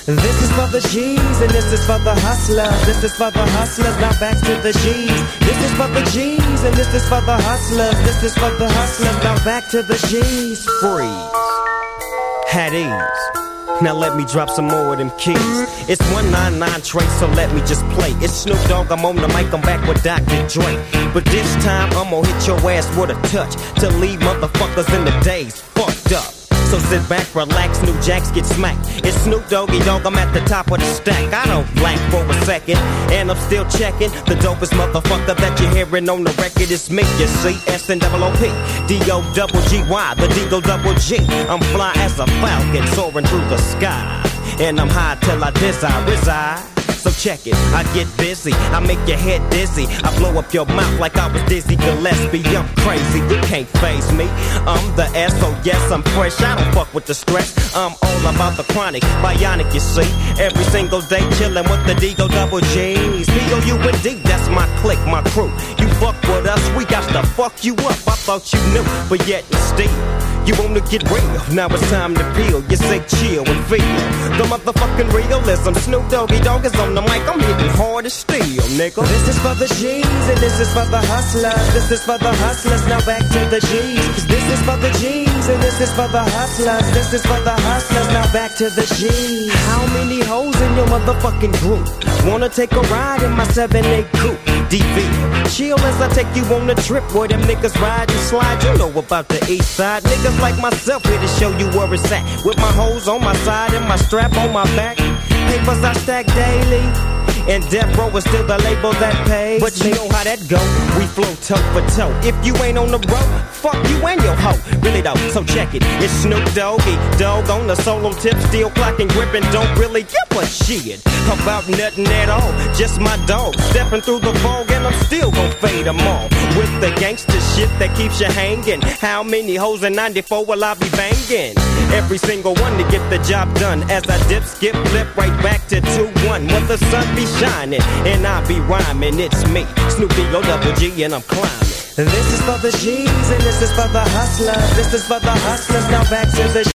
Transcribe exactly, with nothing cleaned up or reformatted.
This is for the G's and this is for the hustlers. This is for the hustlers, now back to the G's. This is for the G's and this is for the hustlers. This is for the hustlers, now back to the G's. Freeze. Had ease. Now let me drop some more of them keys. It's one nine nine Trey, so let me just play. It's Snoop Dogg, I'm on the mic, I'm back with Doctor Dre. But this time I'm gonna hit your ass with a touch to leave motherfuckers in the days fucked up. So sit back, relax, new jacks get smacked. It's Snoop Doggy Dogg, I'm at the top of the stack. I don't blank for a second, and I'm still checking. The dopest motherfucker that you're hearing on the record is me, you see. S N O O P, D O double G Y, the D-O double G. I'm fly as a falcon, soaring through the sky. And I'm high till I desire reside. So check it, I get busy, I make your head dizzy. I blow up your mouth like I was Dizzy Gillespie. I'm crazy, you can't faze me. I'm the S, so yes, I'm fresh. I don't fuck with the stress. I'm all about the chronic, bionic, you see. Every single day chillin' with the D-O double G's. P O U N D, that's my clique, my crew. You fuck with us, we got to fuck you up. I thought you knew, but yet and still you wanna get real, now it's time to peel. You say chill and feel the motherfucking realism. Snoop Doggy Dogg is on the mic, I'm hitting hard as steel, nigga. This is for the G's and this is for the hustlers. This is for the hustlers, now back to the G's. This is for the G's and this is for the hustlers. This is for the hustlers, now back to the G's. How many hoes in your motherfucking group wanna take a ride in my seven eight coupe? D V, chill as I take you on a trip where them niggas ride and slide. You know about the east side. Niggas like myself here to show you where it's at. With my hoes on my side and my strap on my back. Papers I stack daily. And Death Row is still the label that pays. But you know how that go, we flow toe for toe. If you ain't on the road, fuck you and your hoe. Really though, so check it. It's Snoop Doggy Dogg on the solo tip. Still clocking, gripping, don't really give a shit about nothing at all. Just my dog, stepping through the fog. And I'm still gon' fade them all with the gangster shit that keeps you hanging. How many hoes in ninety-four will I be banging? Every single one to get the job done. As I dip, skip, flip right back to two one. When the sun be shining and I be rhyming, it's me, Snoopy O double G, and I'm climbing. This is for the G's and this is for the hustlers. This is for the hustlers, now back to the